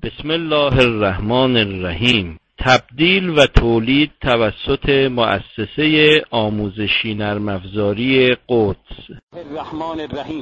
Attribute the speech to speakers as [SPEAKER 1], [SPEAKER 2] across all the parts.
[SPEAKER 1] بسم الله الرحمن الرحیم. تبدیل و تولید توسط مؤسسه آموزشی نرم افزاری قدس.
[SPEAKER 2] الرحمن الرحیم.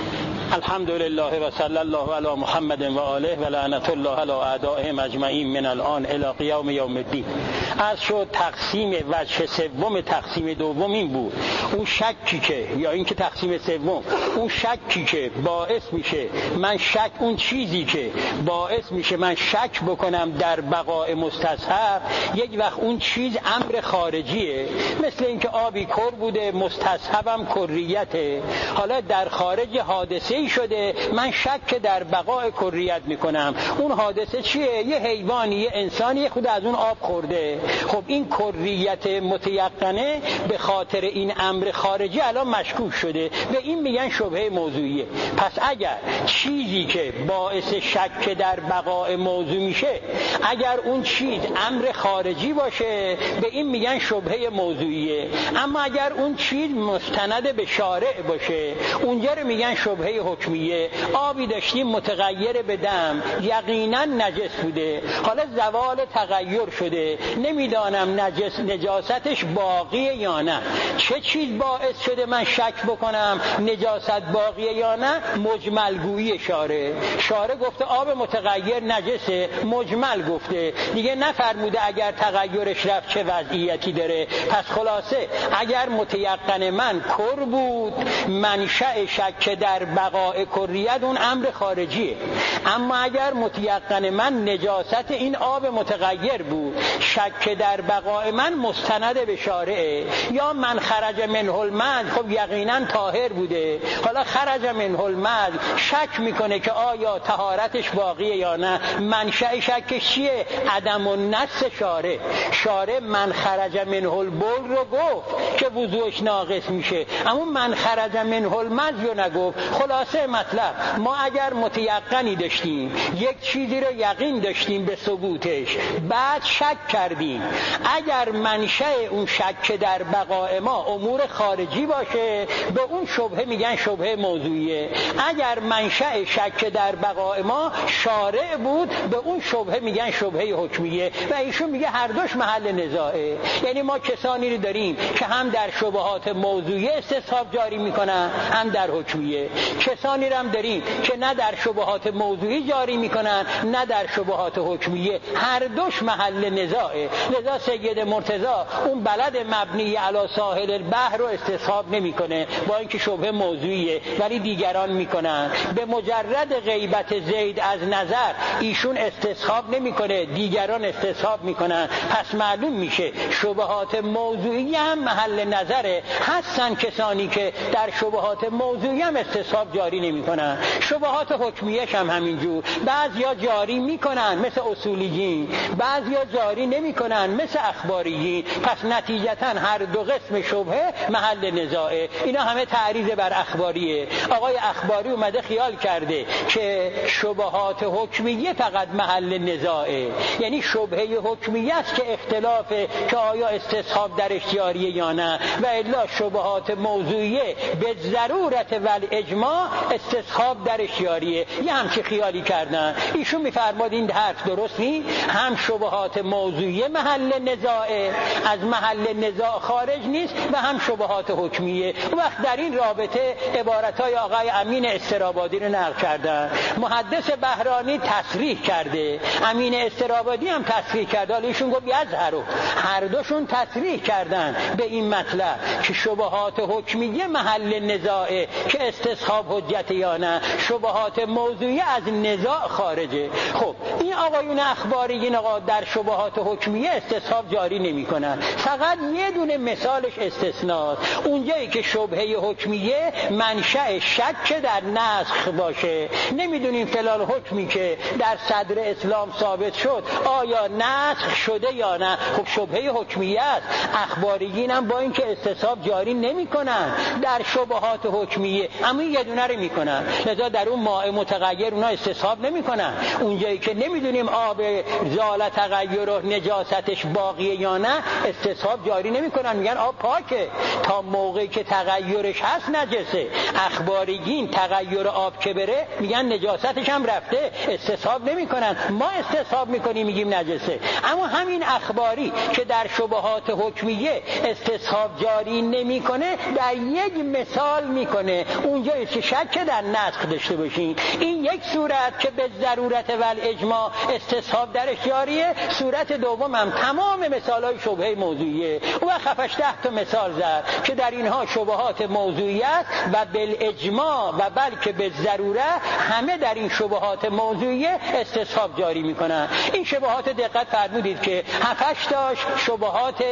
[SPEAKER 2] الحمد لله و صلی الله علی محمد و آله و لعنت الله علی اعدائهم اجمعین من الان الی قیام یوم الدین. از شد تقسیم وجه سوم تقسیم دوم این بود، اون شکی که یا این که تقسیم سوم اون شکی که باعث میشه من اون چیزی که باعث میشه من شک بکنم در بقای مستصحب، یک وقت اون چیز امر خارجیه، مثل اینکه آبی کر بوده مستصحبم کریته، حالا در خارج حادثه‌ای شده من شک در بقای کریت میکنم. اون حادثه چیه؟ یه حیوانی یه انسانی خود از اون آب خورده. خب این کریت متیقنه به خاطر این امر خارجی الان مشکوک شده، به این میگن شبهه موضوعیه. پس اگر چیزی که باعث شک در بقای موضوع میشه اگر اون چیز امر خارجی باشه به این میگن شبهه موضوعیه، اما اگر اون چیز مستند به شارع باشه اونجا رو میگن شبهه حکمیه. آبی داشتیم متغیر به دم، یقینا نجس بوده، حالا زوال تغییر شده، نمیدانم نجاستش باقیه یا نه. چه چیز باعث شده من شک بکنم نجاست باقیه یا نه؟ مجمل گویی شارع گفته آب متغیر نجسه، مجمل گفته دیگه، نفرموده اگر تغییرش رفت چه وضعیتی داره. پس خلاصه اگر متیقن من کر بود منشأ شک در بقای کریت اون امر خارجیه، اما اگر متیقن من نجاست این آب متغیر بود شک در بقای من مستند به شارعه. یا من خرج منه المد، خب یقینا طاهر بوده، حالا خرج منه المد شک میکنه که آیا طهارتش باقیه یا نه. منشأ شکش چیه؟ عدم النص شارع من خرج منه البول رو گفت که وضوعش ناقص میشه، اما من خرج منه المد رو نگفت. خلاصه مطلب ما اگر متیقنی داشتیم یک چیزی رو یقین داشتیم به ثبوتش بعد شک کردیم، اگر منشأ اون شک در بقای ما امور خارجی باشه به اون شبهه میگن شبهه موضوعیه. اگر منشأ شک در بقای ما شارع بود به اون شبهه میگن شبهه حکمیه. و ایشون میگه هر دوش محل نزاعه، یعنی ما کسانی رو داریم که هم در شبهات موضوعی استصحاب جاری میکنن هم در حکمیه، کسانی رو هم داریم که نه در شبهات موضوعی جاری میکنن نه در شبهات حکمیه، هر دوش محل نزاعه. لذا سید مرتضی اون بلد مبنی علی ساحل البحر رو استصحاب نمیکنه با اینکه شبهه موضوعیه، ولی دیگران میکنن. به مجرد غیبت زید از نظر ایشون استصحاب نمیکنه، دیگران استصحاب میکنن. پس معلوم میشه شبهات موضوعی هم محل نظره، هستن کسانی که در شبهات موضوعی هم استصحاب جاری نمیکنن. شبهات حکمیش هم همینجور، بعضیا جاری میکنن مثل اصولیین، بعضیا جاری نمیکنن مثل اخباریین. پس نتیجتا هر دو قسم شبهه محل نزاعه. اینا همه تعریض بر اخباریه. آقای اخباری اومده خیال کرده که شبهات حکمیه فقط محل نزاعه، یعنی شبهه حکمیه است که اختلافه که آیا استصحاب در اختیاریه یا نه، و الا شبهات موضوعیه به ضرورت والاجماع استصحاب در اختیاریه. یه همچی خیالی کردن. ایشون میفرماد این حرف درست نیست، هم شبهات موضوعیه محل نزاعه، از محل نزاع خارج نیست، و هم شبهات حکمیه. وقت در این رابطه عبارتهای آقای امین استرابادی رو نقل کردن. محدث بهرانی تصریح کرده، امین استرابادی هم تصریح کرده، حالا ایشون گفت یظهروا، هر دوشون تصریح کردن به این مطلب که شبهات حکمیه محل نزاعه که استصحاب حجت یا نه، شبهات موضوعی از نزاع خارجه. خب این آقایون اخباریین آقا در شبهات حکمیه استصحاب جاری نمیکنن، فقط یه دونه مثالش استثناست، اونجایی که شبهه حکمیه منشأ شک در نسخ باشه. نمیدونیم فلان حکمی که در صدر اسلام ثابت شد آیا نسخ شده یا نه، خب شبهه حکمیه است. اخباریین هم با اینکه استصحاب جاری نمیکنن در شبهات حکمیه، اما یه دونه رو جاری میکنن. لذا در اون ماء متغیر اونا استصحاب نمیکنن. اونجایی که نمیدونیم آب زال تغیر و نجاستش باقیه یا نه استصحاب جاری نمیکنن، میگن آب پاکه تا موقعی که تغیرش هست نجسه. اخباریین تغییر آب که بره میگن نجاستش هم رفته، استصحاب نمیکنن. ما استصحاب میکنیم میگیم نجسه. اما همین اخباری که در شبهات حکمیه استصحاب جاری نمیکنه در یک مثال میکنه، اونجایی که شک در نسخ داشته باشین. این یک صورت که به ضرورت و الاجماع استصحاب درش جاریه. صورت دوم هم تمام مثالهای شبهه موضوعیه. او خفش 10 تا مثال زد که در اینها شبهات موضوعیت و بالاجماع و بلکه به ضرورت همه در این شبهات موضوعیه استصحاب جاری میکنن. این شبهات دقت فرمودید که 7 تاش شبهات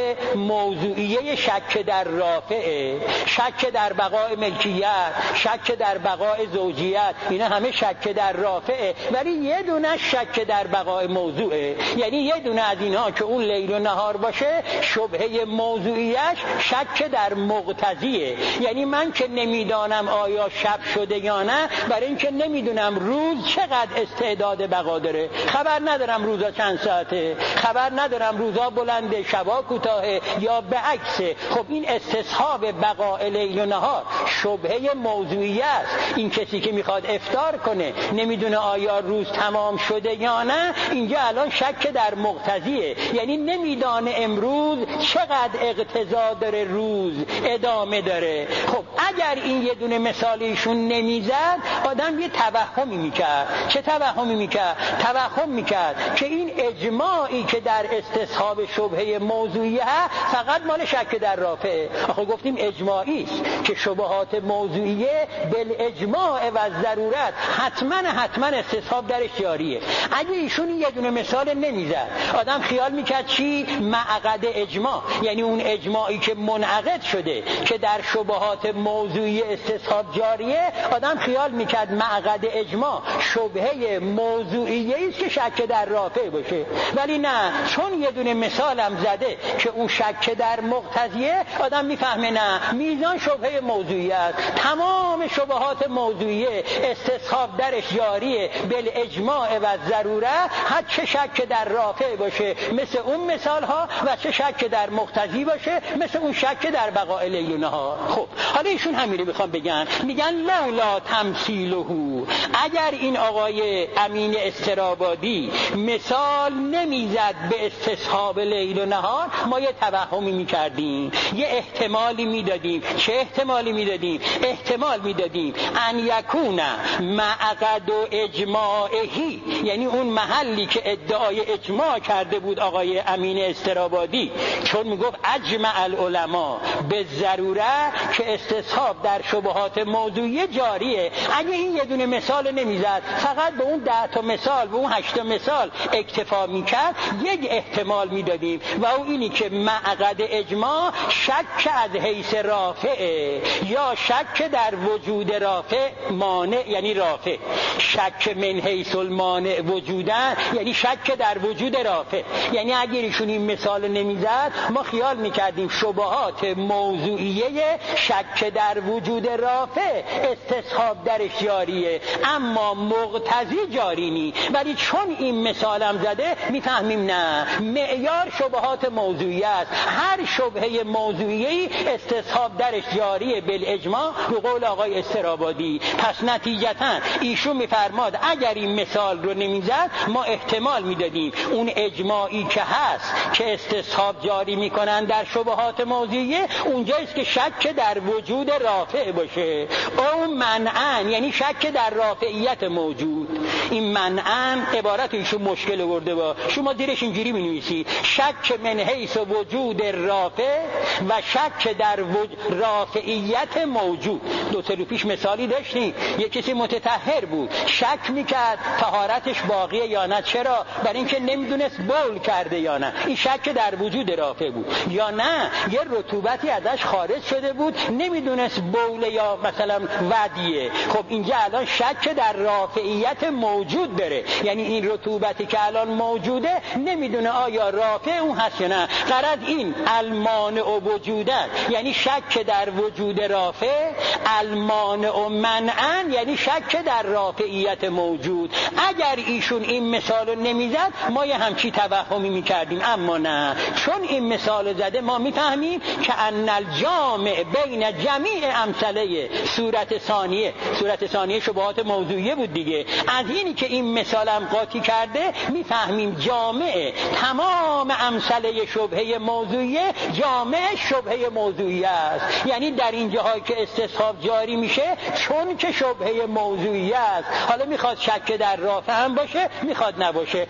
[SPEAKER 2] موضوعیه شک در رافعه، شک در بقای ملکیت، شک در بقای زوجیت، اینا همه شک در رافعه، ولی یه دونه شک در بقای موضوعه. یعنی یه دونه از اینها که اون لیل و نهار باشه شبهه موضوعیش شک در مقتضیه. یعنی من که نمیدانم آیا شب شده یا نه، برای اینکه نمیدونم روز چقدر استعداد بقا داره، خبر ندارم روزا چند ساعته، خبر ندارم روزا بلنده شبا کوتاهه یا به عکسه. خب این استصحاب بقاء لیل و نهار شبهه موضوعی است. این کسی که میخواد افطار کنه نمیدونه آیا روز تمام شده یا نه، اینجا الان شک در مقتضیه، یعنی نمیدانه امروز چقدر اقتضا داره، روز ادامه داره. خب اگر این یه دونه مثالیشون نمیزد آدم یه توهمی میکرد. چه توهمی میکرد؟ توهم میکرد که این اجماعی که در استصحاب شبهه موضوعیه فقط مال شک در رافعه. آخه گفتیم اجماعی است که شبهات موضوعیه بالاجماع و ضرورت حتما استصحاب درش جاریه. اگه ایشون یه دونه مثال نمیزد آدم خیال میکرد چی؟ معقد اجماع، یعنی اون اجماعی که منعقد شده که در شبهات موضوعی استصحاب جاریه، آدم خیال میکرد معقد اجماع شبهه موضوعیه است که شک در رافع باشه. ولی نه، چون یه دونه مثالم زده که اون شک در مقتضیه، آدم میفهمه نه، میزان شبهه موضوعی است. تمام شبهات موضوعیه استصحاب درش جاریه بالاجماع و ضرورت، هر چه شک در رافع باشه مثل اون مثال ها و چه شک در مقتضی باشه مثل اون شک در بقاء لیل و نهار. خب حالا ایشون همینه میخوام بگن، میگن لولا تمثیله، اگر این آقای امین استرابادی مثال نمیزد به استصحاب لیل و نهار، ما یه توهمی میکردیم، یه احتمالی میدادیم. چه احتمالی میدادیم؟ احتمال میدادیم ان یکون معقد و اجماعهی، یعنی اون محلی که ادعای اجماع کرده بود آقای امین استرابادی، چون میگفت اجمع العلماء به ضرورت که استصحاب در شبهات موضوعی جاریه. اگه این یه دونه مثال نمیزد، فقط به اون 10 تا مثال، به اون 8 تا مثال اکتفا میکرد، یک احتمال میدادیم و او اینی که معقد اجماع شک از حیث رافعه یا شک در وجود رافع مانع، یعنی رافع. شک من حیث المانع وجودن یعنی شک در وجود رافع. یعنی اگر ایشون این مثال نمیزد ما خیال میکردیم شبهات موضوعیه شک در وجود رافع استصحاب درش جاریه، اما مقتضی جاری نی. ولی چون این مثالم زده میفهمیم نه، معیار شبهات موضوعی است. هر شبهه موضوعی استصحاب درش جاریه بالاجماع به قول آقای استرابادی. پس نتیجتا ایشون میفرماد اگر این مثال رو نمیزد ما احتمال میدادیم اون اجماعی که هست که استصحاب جاری میکنن در شبهات موضوعیه اونجاییست که شک در وجود رافع باشه. او منعن یعنی شک در رافعیت موجود. این منعن عبارت ایشون مشکل آورده با شما زیرش اینجوری می‌نویسی شک من حیث وجود رافع و شک در رافعیت موجود. 2 سال پیش مثالی داشتیم، یک کسی متطهر بود، شک میکرد طهارتش باقیه یا نه. چرا؟ برای اینکه نمیدونست بول کرده یا نه. این شک در وجود رافع بود. یا نه یه رطوبتی ازش خارج شده بود، نمیدونست بول یا مثلا ودیه. خب اینجا الان شک در رافعیت موجود داره، یعنی این رطوبتی که الان موجوده نمیدونه آیا رافع اون هست یا نه. غرض این المانع وجودن یعنی شک در وجود رافع، المانع منعن یعنی شک در رافعیت موجود. اگر ایشون این مثال رو نمیزد ما یه همچی توهمی میکردیم، اما نه، چون این مثال زده ما میفهمیم که ان الجامع بین جمیع امثله صورت ثانیه شبهات موضوعیه بود دیگه. از اینی که این مثالم قاطی کرده میفهمیم جامع تمام امثله شبهه موضوعیه جامع شبهه موضوعیه است. یعنی در این جاهایی که استصحاب جاری میشه چون که شبهه موضوعیه است، حالا میخواد شک در رافع هم باشه میخواد نباشه.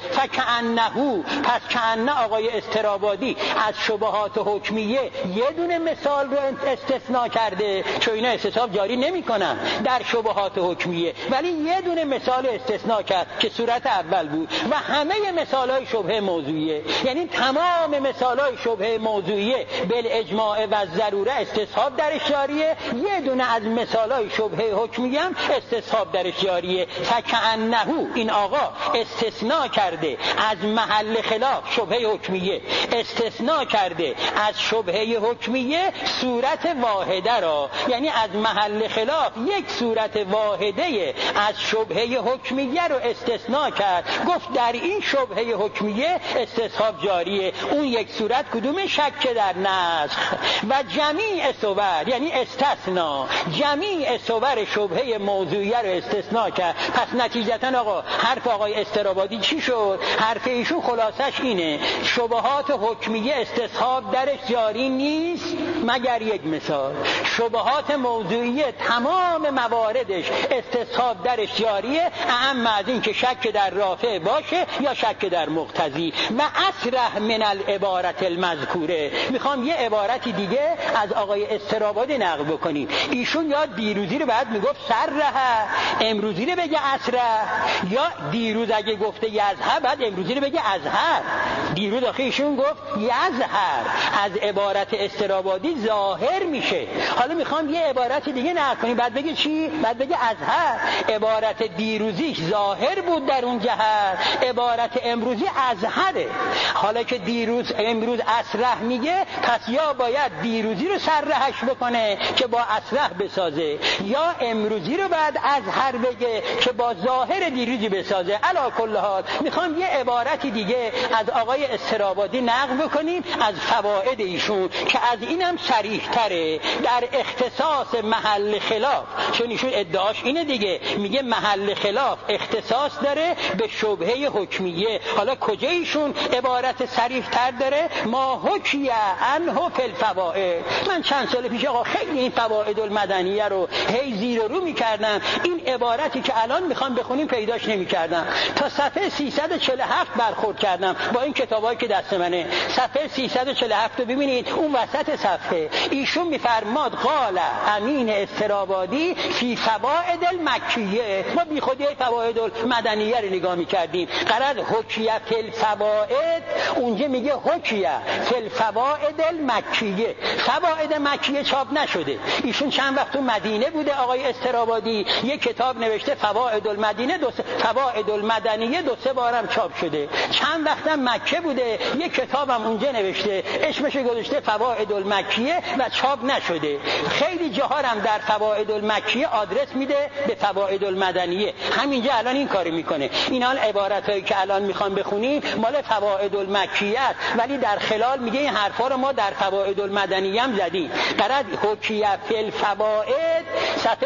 [SPEAKER 2] فکأنه، پس کأنه آقای استرابادی از شبهات حکمیه یه دونه مثال رو استثناء کرده، چون اینا استصحاب جاری نمیکنن در شبهات حکمیه، ولی یه دونه مثال استثناء کرد که صورت اول بود و همه مثالای شبهه موضوعیه، یعنی تمام مثالای شبهه موضوعیه بالاجماع و ضروره استصحاب درش جاریه، یه دونه از مثالای شبهه حکمیه هم استصحاب درش جاریه. فکأنه، این آقا استثناء کرده از محل خلاف شبهه حکمیه، استثناء کرده از شبهه حکمیه صورت واحده را، یعنی از محل خلاف یک صورت واحده از شبهه حکمیه رو استثناء کرد، گفت در این شبهه حکمیه استصحاب جاریه. اون یک صورت کدوم؟ شک در نسخ. و جمیع صور یعنی استثناء جمیع صور شبهه موضوعیه رو استثناء کرد. پس نتیجتا آقا حرف آقای استرابادی چی شد؟ حرف ایشون خلاصش اینه شبهات حکمیه استصحاب درش جاری نیست مگر یک مثال، شبهات موضوعیه تمام مواردش استصحاب درش جاریه، اهم از این که شک در رافع باشه یا شک در مقتضی. و اصرح من العبارت المذکوره، میخوام یه عبارتی دیگه از آقای استرابادی نقل بکنیم. ایشون یا دیروزی رو بعد میگفت سرها، امروزی رو بگه اصرح، یا دیروز اگه گفته یزهر بعد امروزی رو بگه ازهر. دیروز آخه ایشون گفت یزهر، از عبارت استرابادی ظاهر میشه. حالا میخوام یه عبارت دیگه نقل کنیم، بعد بگه چی؟ بعد بگه ازهر. عبارت دیروزیش ظاهر بود در اون جهت، عبارت امروزی ازهره. حالا که امروز اصرح میگه، پس یا باید دیروزی رو سررهش بکنه که با اصرح بسازه، یا امروزی رو بعد ازهر بگه که با ظاهر دیروزی بسازه. علی کل حال میخوام یه عبارتی دیگه از آقای استرابادی نقل بکنیم از فواید ایشون که از اینم صریح تره در اختصاص محل خلاف، چون ایشون ادعاش اینه دیگه، میگه محل خلاف اختصاص داره به شبهه حکمیه. حالا کجا ایشون عبارت صریح تر داره؟ ما حکیه عنه فی الفواید. من چند سال پیش آقا خیلی این فواید المدنیه رو هی زیر و رو میکردم، این عبارتی که الان میخوام بخونیم پیداش نمیکردم، تا صفحه 347 برخورد کردم با این کتابایی که دست منه. صفحه 347 رو ببینید، اون وسط صفحه ایشون میفرماد قال امین استرابادی فی فواید المکیه. ما بی خودی فواید المدنیه رو نگاه میکردیم، قرار حکیه فی الفواید، اونجا میگه حکیه فی الفواید المکیه. فواید مکیه چاپ نشده. ایشون چند وقت تو مدینه بوده آقای استرابادی، یک کتاب نوشته فواید المدینه، فواید المدنیه 2-3 بارم چاپ شده. چند وقتم مکه بوده، یک کتابم اونجا نوشته اسمش گذاشته فواید المکیه و چاپ نشده. خیلی جاها هم در فواید المکیه آدرس میده به فواید المدنیه، همینجا الان این کارو میکنه. این حال عبارتایی که الان میخوام بخونیم مال فواید المکیه است، ولی در خلال میگه این حرفا رو ما در فواید المدنیه هم زدیم. قرار حکیه فی الفواید صفحه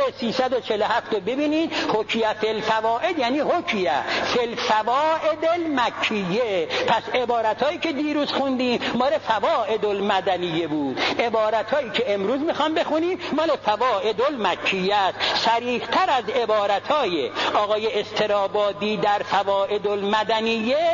[SPEAKER 2] 347 رو ببینید. حکیه فی الفواید یعنی حکیه فی الفواید المکیه. پس عبارتایی که دیروز خوندیم مال فواید المدنیه بود، عبارتایی که امروز میخوام بخونیم مال فواید المکیه است. صریح‌تر از عبارتای آقای استرابادی در فواید المدنیه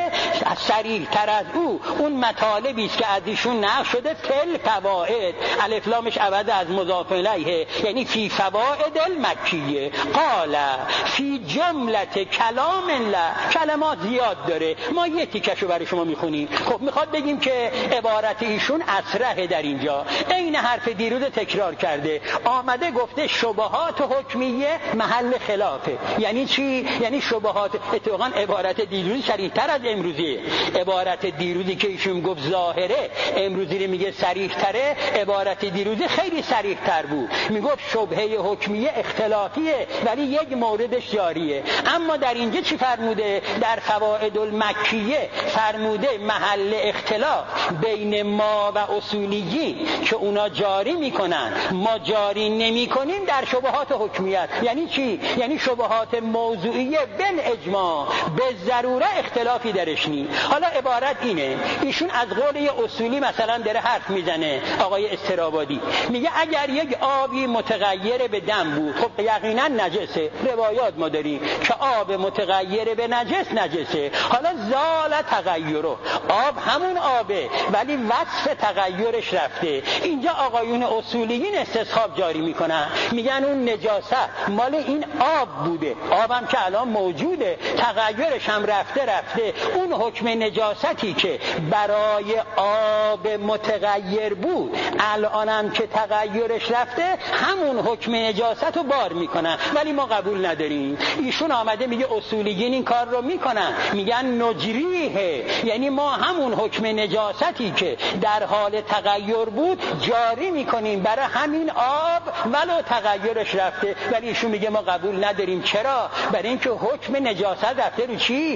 [SPEAKER 2] صریح تر از او اون مطالبی است که از ایشون نقل شده فل فوائد، الف لامش عوض از مضاف الیه، یعنی فی فوائد المکیه. قال فی جملت کلام الله، کلمات زیاد داره، ما یه تیکشو برای شما میخونیم. خب میخواد بگیم که عبارت ایشون اصرحه در اینجا، این حرف دیروز تکرار کرده، آمده گفته شبهات حکمیه محل خلافه. یعنی چی؟ یعنی شبهات، اتفاقا عبارت دیروزی صریح‌تر از امروزیه. عبارت دیروزی که ایشون گفت ظاهره، امروزی رو میگه صریح‌تره. عبارت دیروزی خیلی صریح‌تر بود، میگفت شبهه حکمیه اختلافیه ولی یک موردش جاریه. اما در اینجا چی فرموده؟ در فوائد المکیه فرموده محل اختلاف بین ما و اصولیین که اونا جاری میکنن ما جاری نمیکنیم در شبهات حکمیت. یعنی چی؟ یعنی شبهات موضوعیه بالاجماع به ضروره اختلافی درش نی. حالا عبارت اینه، ایشون از قول یه اصولی مثلا داره حرف میزنه، آقای استرابادی میگه اگر یک آبی متغیر به دم بود، خب یقینا نجسه، روایات ما داریم که آب متغیر به نجسه. حالا زال تغیره، آب همون آبه ولی وصف تغیرش رفته. اینجا آقایون اصولیین استصحاب جاری میکنن، میگن اون نجاست مال این آب بوده، آبم که الان موجوده، تغیرش هم رفته. اون حکم نجاستی که برای آب متغیر بود الانم که تغیرش رفته همون حکم نجاست رو بار میکنن، ولی ما قبول نداریم. ایشون آمده میگه اصولیین این کار رو میکنن، میگن نجریه، یعنی ما همون حکم نجاستی که در حال تغییر بود جاری میکنیم برای همین آب ولو تغیرش رفته. ولی ایشون میگه ما قبول نداریم. چرا؟ برای اینکه حکم نجاست رفته رو چی؟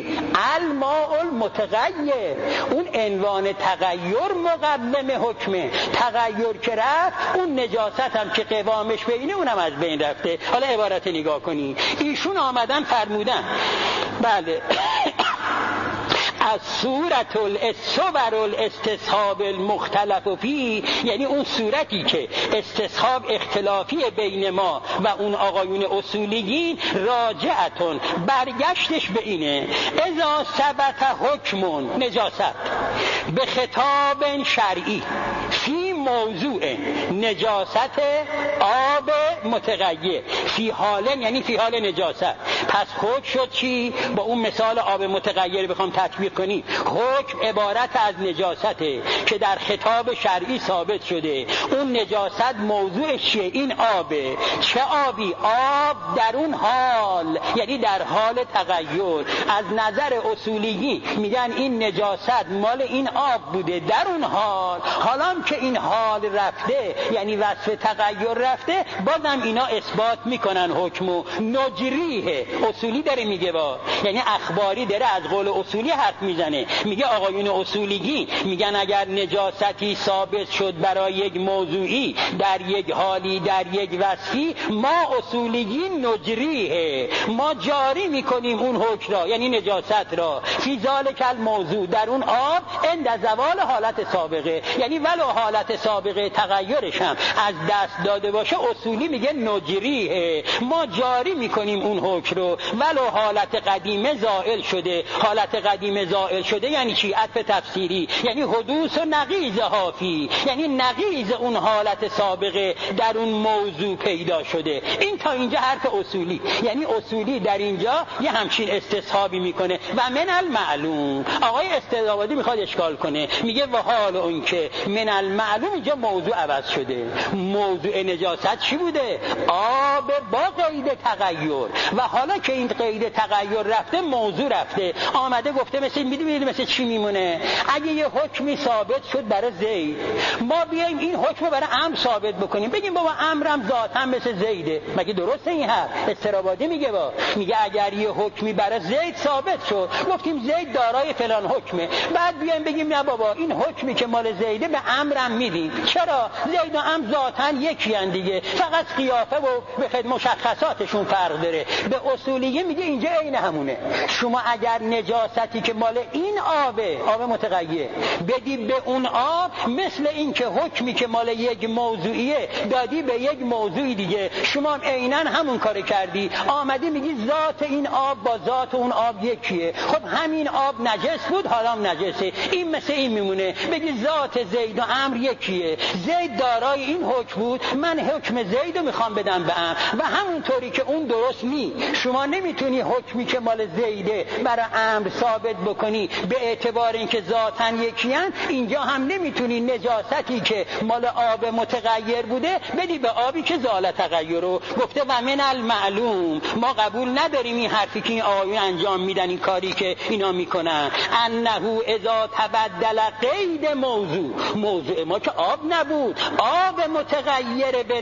[SPEAKER 2] الماء المتغیر، اون عنوان تغییر مقدم حکمه، تغییر که رفت اون نجاست هم که قوامش بینه اونم از بین رفته. حالا عبارت نگاه کنی، ایشون آمدن فرمودن بله از صورت الصور الاستصحاب المختلف فی، یعنی اون صورتی که استصحاب اختلافی بین ما و اون آقایون اصولیین، راجعتون برگشتش به اینه اذا ثبت حکم نجاست به خطاب شرعی فی موضوع نجاست آب متغیر فی حال، یعنی فی حال نجاست. پس حکم شد چی؟ با اون مثال آب متغیر بخوام تطبیق کنی، حکم عبارت از نجاسته که در خطاب شرعی ثابت شده. اون نجاست موضوع چیه؟ این آبه. چه آبی؟ آب در اون حال، یعنی در حال تغییر. از نظر اصولیی میگن این نجاست مال این آب بوده در اون حال، حالا که این حال رفته یعنی وصف تغییر رفته، بازم اینا اثبات میکنن حکمو. نجریه اصولی داره میگه، یعنی اخباری داره از قول اصولی حرف میزنه، میگه آقایون اصولیگی میگن اگر نجاستی ثابت شد برای یک موضوعی در یک حالی در یک وصفی، ما اصولیگی نجریه، ما جاری میکنیم اون حکم را، یعنی نجاست را، فی ذالک الموضوع، در اون آب عند زوال حالت سابقه، یعنی ولو حالت سابقه تغییرش هم از دست داده باشه، اصولی میگه نجریه، ما جاری میکنیم اون حکم رو ولو حالت قدیمه زائل شده. حالت قدیمه زائل شده یعنی چی؟ عطف تفسیری، یعنی حدوث و نقیض حافی، یعنی نقیض اون حالت سابقه در اون موضوع پیدا شده. این تا اینجا حرف اصولی، یعنی اصولی در اینجا یه همچین استصحابی میکنه. و من المعلوم، آقای استرابادی میخواد اشکال کنه، میگه و حال اون که من المعلوم اینجا موضوع عوض شده. موضوع نجاست چی بوده؟ آب با قید تغییر، و حالا که این قید تغییر رفته موضوع رفته. آمده گفته مثل چی میمونه؟ اگه یه حکمی ثابت شد برای زید، ما بیایم این حکم برای امر ثابت بکنیم، بگیم بابا امرم ذاتاً مثل زیده، مگه درسته این حرف؟ استرابادی میگه اگر یه حکمی برای زید ثابت شد، گفتیم زید دارای فلان حکمه، بعد بیایم بگیم نه بابا این حکمی که مال زیده به امرم میدیم. چرا؟ زید و امر ذاتاً یکی ان دیگه، فقط قیافه و به مشخصاتشون فرق داره. به اصولیه میگه اینجا عین همونه. شما اگر نجاستی که مال این آب متغیر بدی به اون آب، مثل این که حکمی که مال یک موضوعیه دادی به یک موضوعی دیگه، شما هم عیناً همون کار کردی. آمدی میگی ذات این آب با ذات اون آب یکیه. خب همین آب نجس بود، حالا هم نجسه. این مثل این میمونه. بگی ذات زید و عمرو یکیه، زید دارای این حکم بود، من حکم زید رو میخوام بدم به عمرو، و همونطوری که اون درست نی. شما نمیتونی حکمی که مال زیده برای عمرو ثابت بکنی به اعتبار اینکه ذاتاً یکیان. اینجا هم نمیتونی نجاستی که مال آب متغیر بوده بدی به آبی که زال تغیر رو گفته. و من المعلوم، ما قبول نداریم این حرفی که این آقایون انجام میدن، این کاری که اینا میکنن، انه اذا تبدل قید موضوع ما که آب نبود، آب متغیر به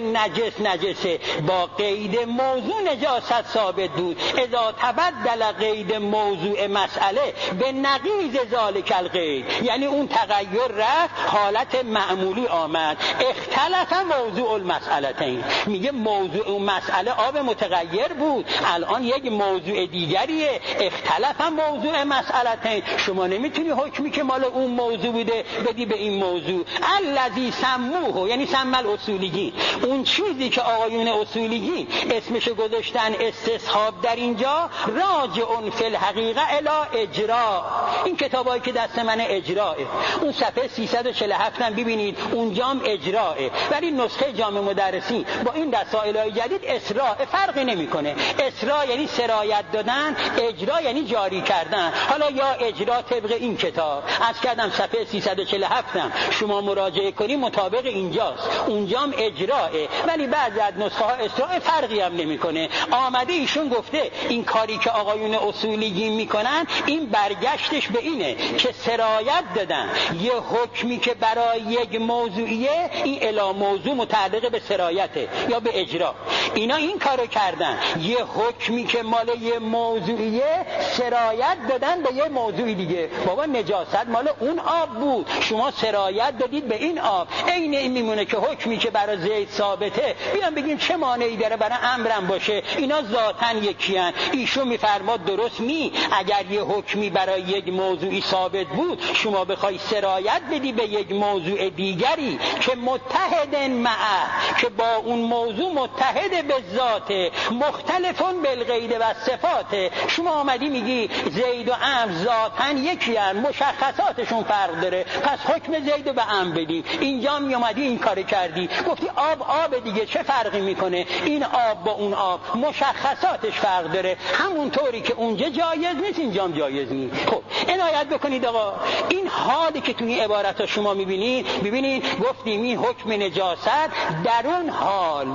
[SPEAKER 2] نجسه، با قید موضوع نجاست ثابت بود. اذا تبدل قید موضوع مسئله به نقیض ذالک القید، یعنی اون تغییر رفت، حالت معمولی آمد. اختلف موضوع المسئلتین، میگه موضوع اون مسئله آب متغیر بود، الان یک موضوع دیگریه. اختلف موضوع مسئلتین، شما نمیتونی حکمی که مال اون موضوع بوده بدی به این موضوع. الذی سموه، یعنی سمى الاصولیین، اون چیزی که آقایون اصولیین اسمش گذاشتن استصحاب در اینجا، راجع فی الحقیقه الی اجرا. این کتابایی که دست من اجراه، اون صفحه 347 هم ببینید، اونجام اجراه. ولی نسخه جامع مدرسین با این رسائل جدید اسراء فرقی نمیکنه. اسراء یعنی سرایت دادن، اجرا یعنی جاری کردن. حالا یا اجرا طبق این کتاب، از کردم صفحه 347 هم شما مراجعه کنی مطابق اینجاست، اونجام اجراه. ولی بعضی از نسخه ها اسراء فرقی هم نمیکنه. آمده ایشون گفته این کاری که آقایون اصولیین میکنن، این برگشتش به اینه که سرایت دادن یه حکمی که برای یک موضوعیه، این الی موضوع متعلق به سرایته یا به اجرا. اینا این کارو کردن، یه حکمی که مال یه موضوعیه سرایت دادن به یه موضوعی دیگه. بابا نجاست مال اون آب بود، شما سرایت دادید به این آب. عین این میمونه که حکمی که برای زید ثابته، بیان بگیم چه مانعی داره برای عمرم باشه، اینا ذاتاً یکیان. ایشون میفرماد درست نی. اگر یه حکمی برای یک موضوعی ثابت بود، شما بخوای سرایت بدی به یک موضوع دیگری که متحد معه، که با اون موضوع متحد به ذات، مختلفون بالغیر و صفات. شما آمدی میگی زید و عمرو ذاتاً یکیان، مشخصاتشون فرق داره، پس حکم زید به عمرو بدیم. اینجا می اومدی این کار کردی، گفتی آب دیگه چه فرقی میکنه، این آب با اون آب مشخصاتش فرق داره، همونطوری که اونجا جایز نیست اینجا جایز نیست. خب عنایت بکنید آقا، این حالی که تو این عبارات شما ببینید گفتیم این حکم نجاست در اون حال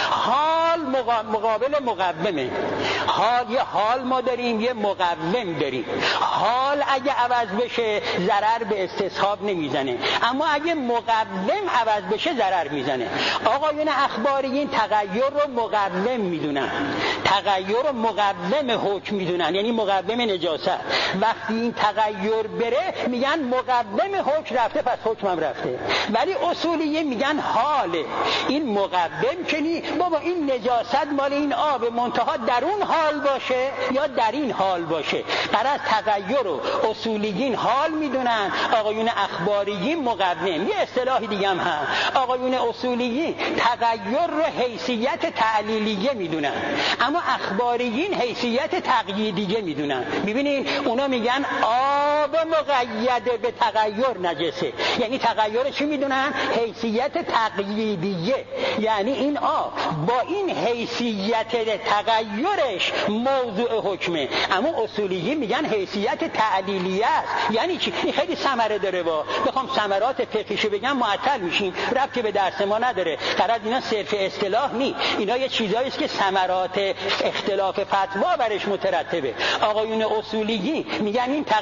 [SPEAKER 2] مقابل مقومه. حال یه حال ما داریم، یه مقوم داریم. حال اگه عوض بشه ضرر به استصحاب نمیزنه، اما اگه مقوم عوض بشه ضرر میزنه. آقایون اخباریین تغییر رو مقوم میدونن، تغییر رو مقوم حکم میدونن، یعنی مقوم نجاست. وقتی این تغییر بره میگن مقوم حکم رفته، پس حکمم رفته. ولی اصولیه میگن حاله، این مقوم کنی بابا این نجاست مال این آب، منتها در اون حال باشه یا در این حال باشه. برای تغییر رو اصولیین حال میدونن، آقایون اخباریین مقوم. یه اصطلاح دیگه هم هست، آقایون اصولیین تغییر رو حیثیت تعلیلیه میدونن، اما اخباریین حیثیت تقییدیه میدونن. ببینید اونا میگن آب مقید به تغییر نجسه، یعنی تغییر چی میدونن؟ حیثیت تقییدیه، یعنی این آب با این حیثیت تغییرش موضوع حکمه. اما اصولیین میگن حیثیت تعلیلیه است. یعنی چی؟ این خیلی ثمره داره. بخوام ثمرات فقهیشو بگم معطل میشیم، ربطی به درس ما نداره. قرار اینا صرف اصطلاح نی، اینا یه چیزایی است که ثمرات اختلاف فتوا برش مترتبه. آقایون اصولیین میگن این تغییر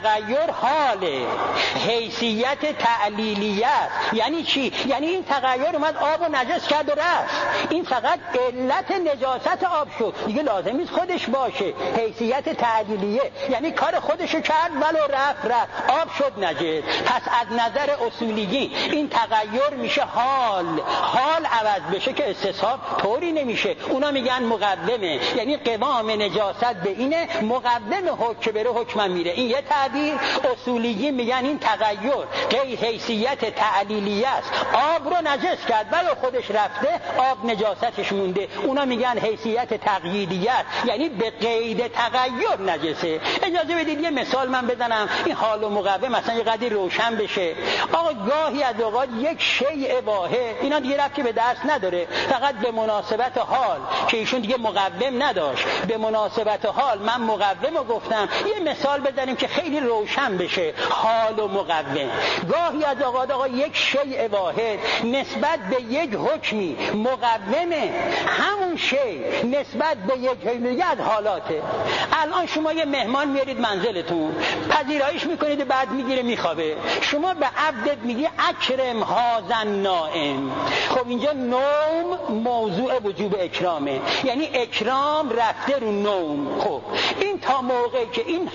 [SPEAKER 2] حاله، حیثیت تعلیلیه است. یعنی چی؟ یعنی این تغییر اومد آب و نجس کرد و رفت، این فقط علت نجاست آب شد، دیگه لازم نیست خودش باشه. حیثیت تعلیلیه یعنی کار خودشو کرد ولو رفت آب شد نجس. پس از نظر اصولی این تغییر میشه حال عوض بشه که استصحاب طوری نمیشه. اونا میگن مقومه، یعنی قوام نجاست به اینه، مقوم حکم بره حکم میره. این یه تعبیر. اصولی میگن این تغییر غیر حیثیت تعلیلیه است، آب رو نجس کرد ولی خودش رفته، آب نجاستش مونده. اونا میگن حیثیت تقییدیه است، یعنی به قید تغییر نجسه. اجازه بدید یه مثال من بزنم این حال و مقوم مثلا یه قدری روشن بشه. آقا گاهی از اوقات یک شیء واحد، اینا دیگه ربطی به درس نداره، فقط به مناسبت حال که ایشون دیگه مقوم نداشت، به مناسبت حال من مقوم رو گفتم. یه مثال بزنیم که خیلی روشن بشه حال و مقوم. گاهی از اوقات آقا یک شیء واحد نسبت به یک حکمی مقومه، همون شیء نسبت به یک حکمی از حالاته. الان شما یه مهمان میارید منزلتون، پذیرایش میکنید، بعد میگیره میخوابه، شما به عبدت میگی اکرم هذا نائم. خب اینجا نوم موضوع وجوب اکرامه، یعنی اکرام رفته رو نوم. خب این تا موقعی که این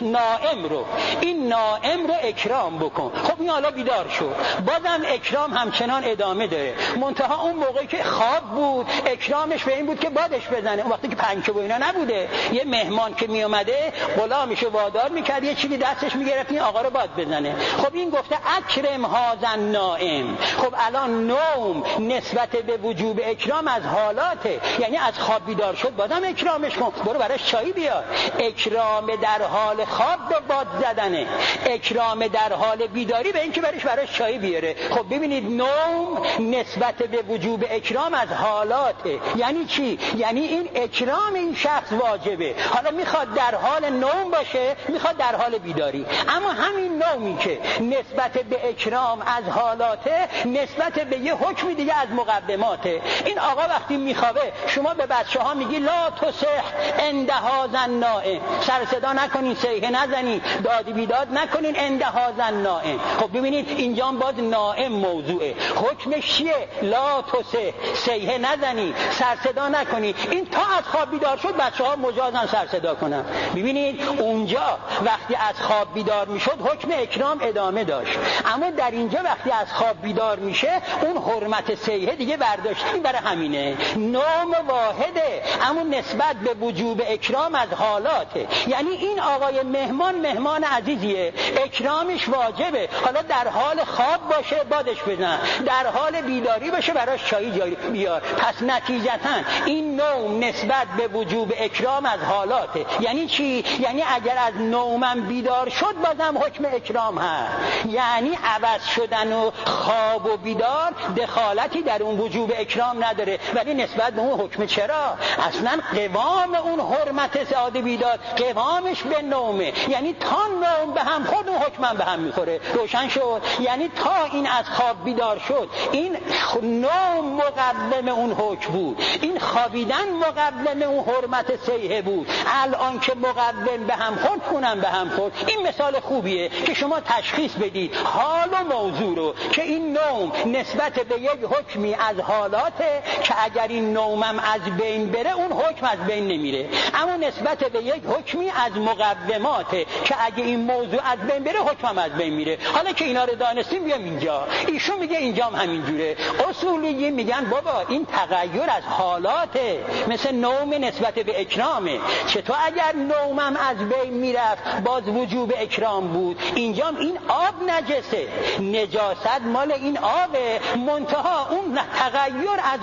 [SPEAKER 2] نائم رو اکرام بکن، خب این حالا بیدار شد، بازم اکرام همچنان ادامه داره. منتها اون موقعی که خواب بود اکرامش به این بود که بادش بزنه. اون وقتی که پنکه و اینا نبوده، یه مهمان که می اومده غلامشو وادار میکرد یه چیزی دستش میگرفت این آقا رو باد بزنه. خب این گفته اکرم هذا نائم. خب الان نوم نسبت به وجوب اکرام از حالاته، یعنی از خواب بیدار شد بازم اکرامش کن، برو براش چایی بیار. اکرام در حال خواب به باد زدنه، اکرام در حال بیداری به اینکه براش چایی بیاره. خب ببینید نوم نسبت به وجوب اکرام از حالاته. یعنی چی؟ یعنی این اکرام این شخص واجبه، حالا میخواد در حال نوم باشه میخواد در حال بیداری. اما همین نومی که نسبت به اکرام از حالاته نسبت به یه حکمی دیگه از مقدماته. این آقا وقتی میخوابه شما به بچه‌ها میگی لا تصح عند هذا النائم، سر صدا نکنین، صیحه نزنین، داد بیداد نکنین عند هذا النائم. خب ببینید اینجا باز نائم موضوعه، حکمش چیه؟ لا تصح، صیحه نزنین، سر صدا نکنین. این تا از خواب بیدار شد بچه‌ها مجازن سر صدا کنن. ببینید اونجا وقتی از خواب بیدار میشد حکم اکرام ادامه داشت، اما در اینجا وقتی از خواب بیدار میشه اون حرمت صیحه دیگه برداشتیم. برای همینه نام واحده اما نسبت به وجوب اکرام از حالاته. یعنی این آقای مهمان عزیزیه، اکرامش واجبه، حالا در حال خواب باشه بادش بزن، در حال بیداری باشه براش چایی بیار. پس نتیجتاً این نوم نسبت به وجوب اکرام از حالاته. یعنی چی؟ یعنی اگر از نومم بیدار شد بازم حکم اکرام هست، یعنی عوض شدن و خواب و بیدار دخالتی در اون وجوب اکرام نداره، ولی نسبت به اون حکم چرا؟ اصلا قوام اون حرمت سعاده بیدار قوامش به نومه، یعنی تا نوم به هم خود اون حکمم به هم میخوره. روشن شد؟ یعنی تا این از خواب بیدار شد این نوم مقدم اون حکم بود، این خوابیدن مقدم اون حرمت صیحه بود. الان که مقدم به هم خورد اونم به هم خورد. این مثال خوبیه که شما تشخیص بدید حال و موضوع رو که این نوم نسبت به یک حکمی از حالاته که اگر این نومم از بین بره اون حکم از بین نمیره، اما نسبت به یک حکمی از مقدماته که اگه این موضوع از بین بره حکمم از بین میره. حالا که اینا رو دانستیم بیام اینجا. ایشون میگه اینجام همینجوره. اصولی میگن بابا این تغییر از حالاته، مثل نوم نسبت به اکرامه. چطور اگر نومم از بین میرفت باز وجوب اکرام بود؟ اینجام این آب نجسه، نجاست مال این آبه، منتها اون تغییر از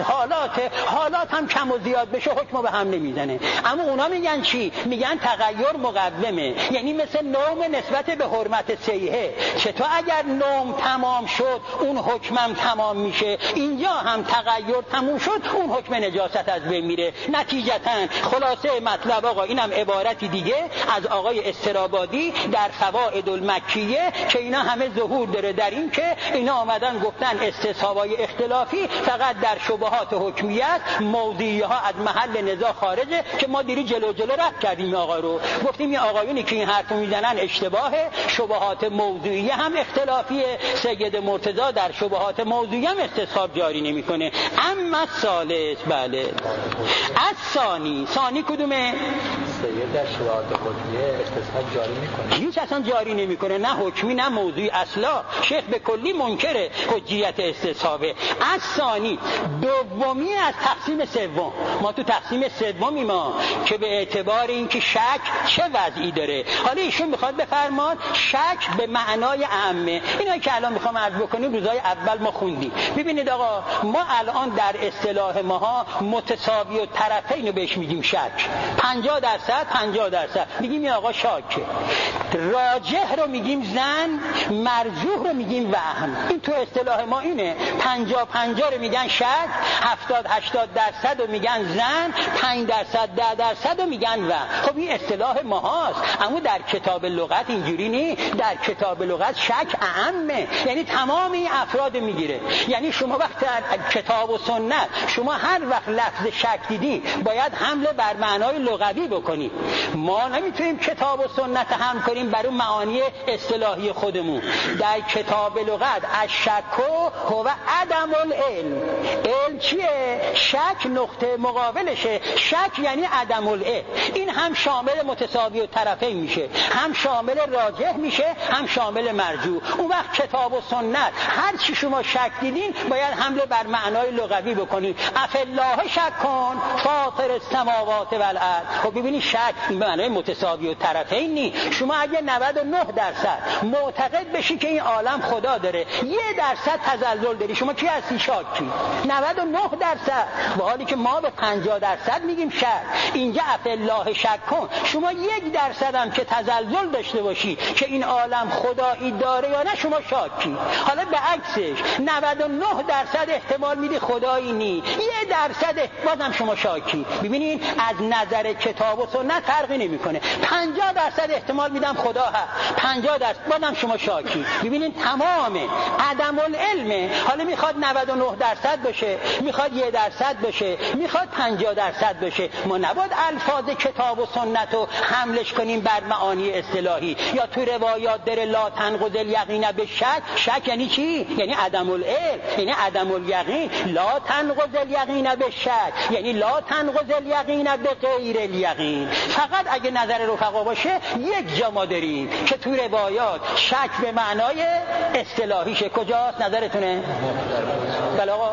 [SPEAKER 2] حالات هم کم و زیاد بشه حکم به هم نمیزنه. اما اونا میگن چی؟ میگن تغییر مقدمه، یعنی مثل نوم نسبت به حرمت صیحه. چطور اگر نوم تمام شد اون حکمم تمام میشه؟ اینجا هم تغییر تموم شد اون حکم نجاست از بین میره. نتیجتاً خلاصه مطلب آقا اینم عبارتی دیگه از آقای استرابادی در قواعد المکیه که اینا همه ظهور داره در این که اینا آمدن گفتن استصحابای اختلافی فقط در شبهات حکمیت، موضوعیه ها از محل نزاع خارجه که ما دیری جلو رفت کردیم آقا رو، گفتیم این آقایونی که این حرفو میزنن اشتباهه، شبهات موضوعیه هم اختلافیه. سید مرتضی در شبهات موضوعیه هم استصحاب جاری نمیکنه. اما ثالث، بله، از ثانی کدومه؟
[SPEAKER 3] سید در شبهات حکمیه استصحاب جاری میکنه.
[SPEAKER 2] هیچ اصلا جاری نمیکنه، نه حکمی نه موضوعی. اصلا شیخ به کلی منکر حجیت استصحابه. از ثانی، دومی از تقسیم سوم. ما تو تقسیم سومی ما که به اعتبار اینکه شک چه وضعی داره، حالا ایشون میخواد بفرمان شک به معنای عامه. اینا که الان میخوام عرض بکنیم روزای اول ما خوندیم. ببینید آقا، ما الان در اصطلاح ماها متساوی و طرفین رو بهش میگیم شک. 50% میگیم یا آقا شاکه. راجح رو میگیم زن، مرجوح رو میگیم وهم. این تو اصطلاح ما اینه. 50 رو میگن شک، 70-80% رو میگن زن، 5% رو میگن وهم. خب این اصطلاح ما هاست، اما در کتاب لغت اینجوری نی. در کتاب لغت شک اعمه، یعنی تمام این افراد میگیره. یعنی شما وقت در کتاب و سنت شما هر وقت لفظ شک دیدی باید حمله بر معنای لغوی بکنی. ما نمیتونیم کتاب و سنت هم کنیم بر اون معانی اصطلاحی خودمون. در کتاب لغت الشک هو عدم العلم. علم چیه؟ شک نقطه مقابلشه. شک یعنی عدم العلم. این هم شامل متساوی و طرفین میشه، هم شامل راجح میشه، هم شامل مرجوح. اون وقت کتاب و سنت هر چی شما شک دیدین باید حمله بر معنای لغوی بکنید. افالله شک کن فاطر السماوات والارض. خب ببینید شک به معنای متساوی و طرفین نی. شما اگه 99% معتقد بشی که این عالم خدا داره، 1% تزلزل داری، شما کی هستی؟ شاکی. 99%، و حالی که ما به 50% میگیم شک. اینجا افالله شک کن، شما 1% هم که تزلزل داشته باشی که این عالم خدایی داره یا نه، شما شاکی. حالا به عکسش 99% احتمال میدی خدایی نی، 1% بازم شما شاکی. ببینین از نظر کتاب و سنت فرقی نمیکنه. 50% احتمال میدم خدا هست، 50% بازم شما شاکی. ببینین تمام عدم العلم. حالا میخواد 99% باشه، میخواد 1% باشه، میخواد 50% باشه. ما نباید الفاظ کتاب و سنت رو حملش کنیم بر معانی اصطلاحی. یا تو روایات داره لا تنقض الیقین بالشک. شک یعنی چی؟ یعنی عدم العلم، یعنی عدم الیقین. لا تنقض الیقین بالشک یعنی لا تنقض الیقین بغیر الیقین. فقط اگه نظر رفقا باشه یک جا ما داریم که تو روایات شک به معنای اصطلاحیشه. کجاست نظرتونه؟ بله آقا،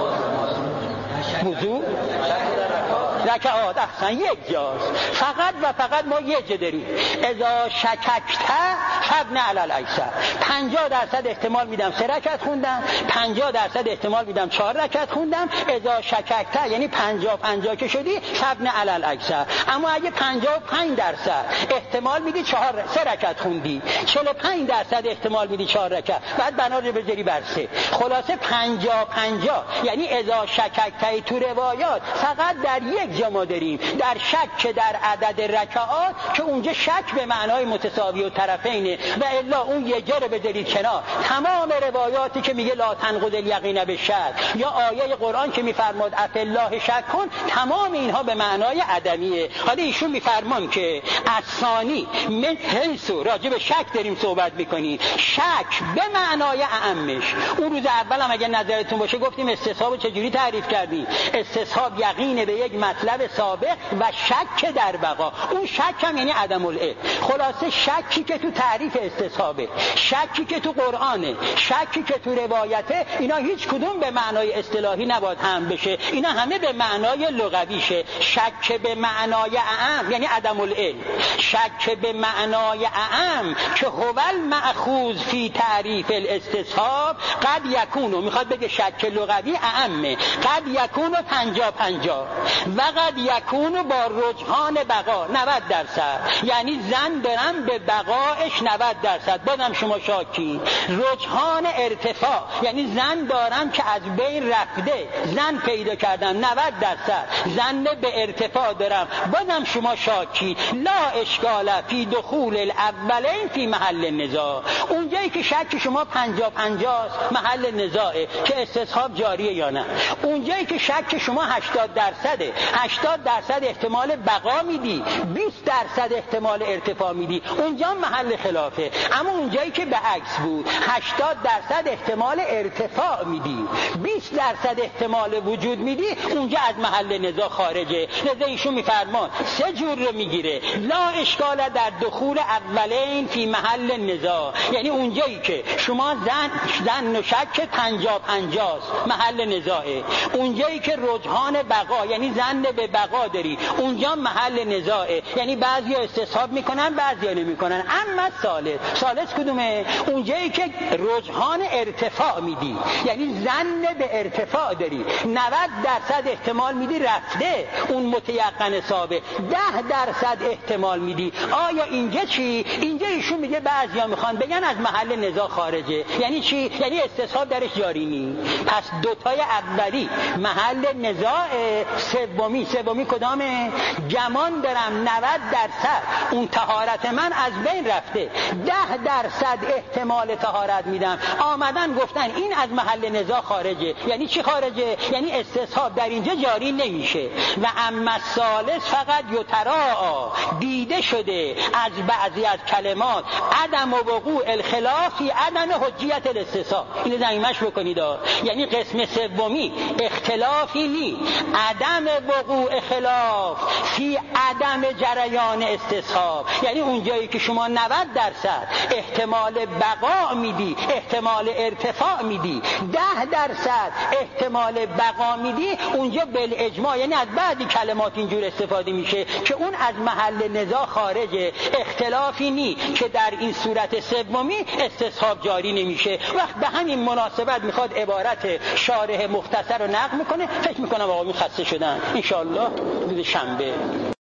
[SPEAKER 2] وضو رکعات، احسن، یک جاست. فقط و فقط ما یک جا داریم. اذا شککت فبن علی الایسر. 50% احتمال میدم 3 رکعت خوندم، 50% احتمال میدم 4 رکعت خوندم. اذا شککت یعنی 50 که شدی فبن علی الایسر. اما اگه 55% احتمال میدی 3 رکعت خوندی، 45% احتمال میدی 4 رکعت، بعد بنا رو بذاری بر 3. خلاصه 50 یعنی اذا شککت تو روایات فقط در یک جا ما داریم، در شک در عدد رکعات که اونجا شک به معنای متساوی و طرفینه، و الا اون یک جا رو بذارید کنار. تمام روایاتی که میگه لا تنقض الیقین بالشک یا آیه قرآن که میفرماد افالله شک کن، تمام اینها به معنای عدمیه. حالا ایشون میفرمان که ثانی من حیث راجع به شک داریم صحبت میکنیم، شک به معنای اعمش. اون روز اول هم اگه نظرتون باشه گفتیم استصحاب چجوری تعریف کردیم. استصحاب یقین به یک مطلب سابق و شک در بقا. اون شک هم یعنی عدم العلم. خلاصه شکی که تو تعریف استصحابه، شکی که تو قرآنه، شکی که تو روایته، اینا هیچ کدوم به معنای اصطلاحی نباید هم بشه، اینا همه به معنای لغویشه. شک به معنای اعم یعنی عدم العلم. شک به معنای اعم که هو المأخوذ فی تعریف الاستصحاب قد یکونو، میخواد بگه شک لغوی اعمه، قد یکونو 50 و قد یکونو با رجحان بقا 90%. یعنی زن دارم به بقایش 90%، بازم شما شاکی. رجحان ارتفاع یعنی زن دارم که از بین رفته، زن پیدا کردم 90%، زن به ارتفاع دارم، بازم شما شاکی. لا اشکال فی دخول الاولین فی محل نزاع. اونجایی که شک شما 50 محل نزاعه که استصحاب جاریه یا نه. اونجایی که شک شما 80%، 80% احتمال بقا میدی، 20% احتمال ارتفاع میدی، اونجا محل خلافه. اما اونجایی که به عکس بود 80% احتمال ارتفاع میدی، 20% احتمال وجود میدی، اونجا از محل نزاع خارجه. لذا ایشون میفرمان 3 جور رو میگیره. لا اشکال در دخول اولین فی محل نزاع، یعنی اونجایی که شما زن و شک 50-50 محل نزاعه، اونجایی که رجحان بقا یعنی زن به بقا داری اونجا محل نزاعه، یعنی بعضی استصحاب میکنن بعضی نمیکنن. اما ثالث کدومه؟ اونجایی که رجحان ارتفاع میدی، یعنی زن به ارتفاع داری، 90% احتمال میدی رفته اون متیقن حسابه، 10% احتمال میدی. آیا اینجا چی؟ اینجا ایشون میگه بعضیا میخوان بگن از محل نزاع خارجه. یعنی چی؟ یعنی استصحاب درش جاری نی. پس دوتای اولی محل نزاع، سومی کدامه؟ گمان دارم 90% اون طهارت من از بین رفته، 10% احتمال طهارت میدم. آمدن گفتن این از محل نزاع خارجه. یعنی چی خارجه؟ یعنی استصحاب در اینجا جاری نمیشه. و اما ثالث فقط یتراء، دیده شده از بعضی از کلمات عدم وقوع الخلاف فی عدم حجیت الاستصحاب. اینو ضمیمش بکنید. یعنی قسم سومی اختلافی نی، عدم وقوع خلاف فی عدم جریان استصحاب. یعنی اونجایی که شما 90% احتمال بقا میدی، احتمال ارتفاع میدی، 10% احتمال بقا میدی، اونجا بالاجماع یعنی از بعضی کلمات اینجور استفاده میشه که اون از محل نزاع خارجه. اختلافی نی که در این صورت سومی استصحاب جاری نمیشه. وقت به همین مناسبت میخواد عبارت شارح مختصر رو نقل میکنه. فکر میکنم آقایون خسته شدن. انشاءالله روز شنبه